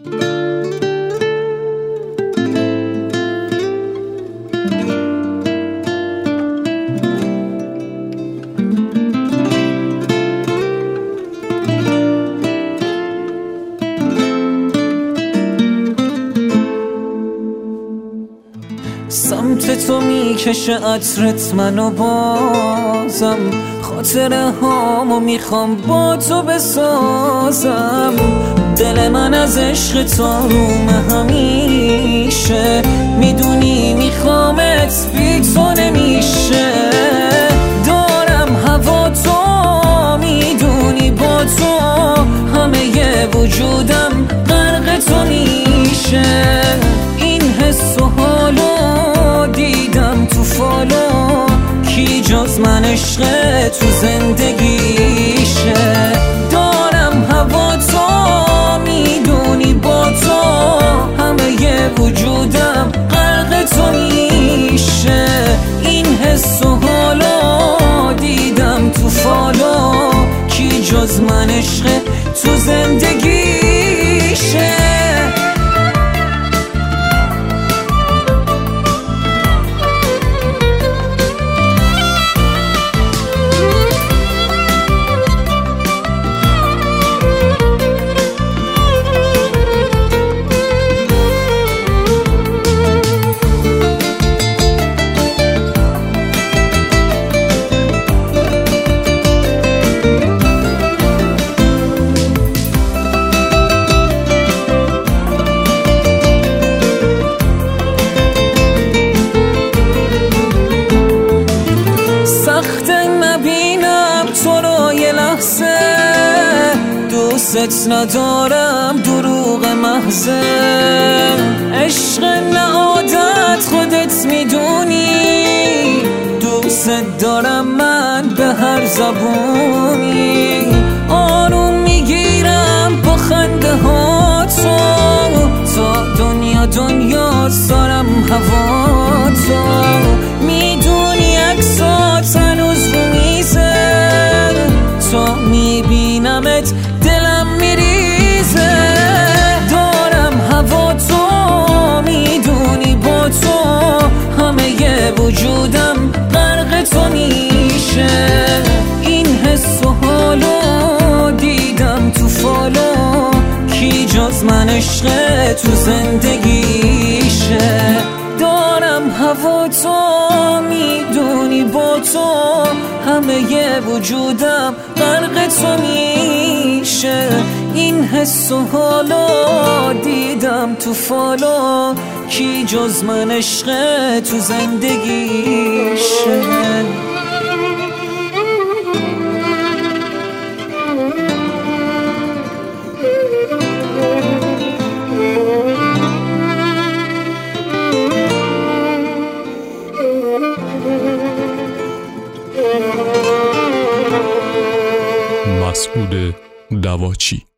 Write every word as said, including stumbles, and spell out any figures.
سمت تو میکشه عطرت منو بازم، خاطره هامو میخوام با تو بسازم. دل من از عشق تو رومه همیشه، میدونی میخوامت بی تو نمیشه. دارم هوا تو، میدونی با تو همه ی وجودم غرق تو میشه. این حس و حالو دیدم تو فالو، کی جز من عشق تو زندگیشه. دارم هوا تو، میدونی با تو همه ی وجودم غرق تو میشه. این حس و حالو دیدم تو فالو، کی جز من عشق تو زندگیشه. دوست ندارم دروغ محضه، عشق نه عادت خودت میدونی. دوست دارم من به هر زبونی، آروم میگیرم با خنده ها تو. تا دنیا دنیا سارم هوا تو، میدونی عکسات هنوز رو میزه. تا میبینمت دلم میریزه. دارم هوا تو، میدونی با تو همه ی وجودم غرق تو میشه. این حس و حالو دیدم تو فالو، کی جز من عشق تو زندگیشه. دارم هوا تو، میدونی با تو همه ی وجودم غرق تو میشه. این حس و حالو دیدم تو فالو، کی جز من عشق تو زندگیشه. مسعود دواچی.